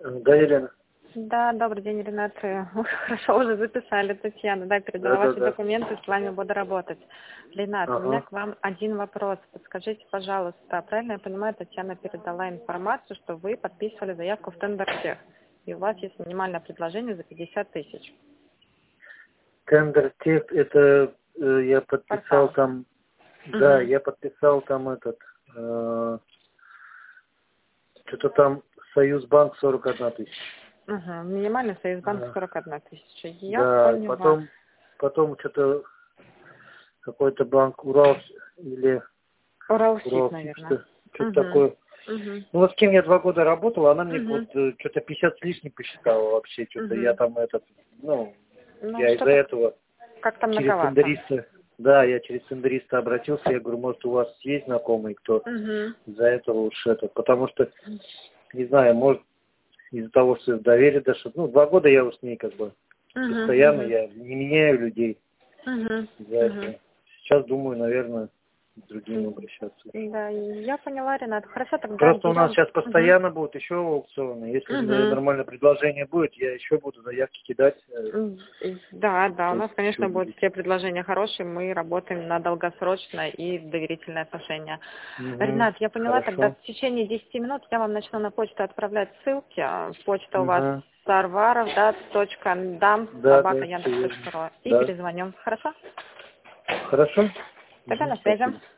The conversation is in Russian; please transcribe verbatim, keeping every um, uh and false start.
Да, Елена. Да, добрый день, Ренат. Вы хорошо уже записали, Татьяна. Да, передала Да, ваши да, да. документы, с вами буду работать. Ренат, у меня Ага. к вам один вопрос. Подскажите, пожалуйста, правильно я понимаю, Татьяна передала информацию, что вы подписывали заявку в Тендертех, и у вас есть минимальное предложение за пятьдесят тысяч. Тендертех, это э, я подписал Портал. там, да, Угу. я подписал там этот, э, что-то там Союзбанк сорок одна тысяча. Угу. Минимальный Союзбанк А, сорок одна тысяча. Я да, поняла. потом, потом что-то какой-то банк Урал или Уралсиб, Уралсиб, наверное. что, что-то Угу. такое. Угу. Ну вот с кем я два года работал, она мне вот Угу. э, что-то пятьдесят с лишним посчитала вообще, что-то я Угу. там этот, ну, Ну, я из-за что-то этого как-то через многовато. тендериста, да, я через тендериста обратился, я говорю, может, у вас есть знакомый, кто Угу. из-за этого лучше это, потому что, не знаю, может, из-за того, что доверие даже, ну, два года я вот с ней как бы Угу. постоянно, Угу. я не меняю людей Угу. из-за Угу. этого. Сейчас думаю, наверное, к другим обращаться. Да, я поняла, Ренат. Хорошо, тогда Просто у нас берем. сейчас Угу. постоянно будут еще аукционы. Если э, Угу. нормальное предложение будет, я еще буду заявки кидать. э, Да, да, у То нас, есть еще конечно, будут будет. все предложения хорошие. Мы работаем на долгосрочное и доверительное отношение. Угу. Ренат, я поняла, тогда Хорошо. в течение десяти минут я вам начну на почту отправлять ссылки. Почта у вас Угу. сарваров, да, точка дам, Да, собака, да, все яндекс верно. точка ру. И Да. перезвоним. Хорошо? Хорошо. Тогда Угу. на связи. Спасибо.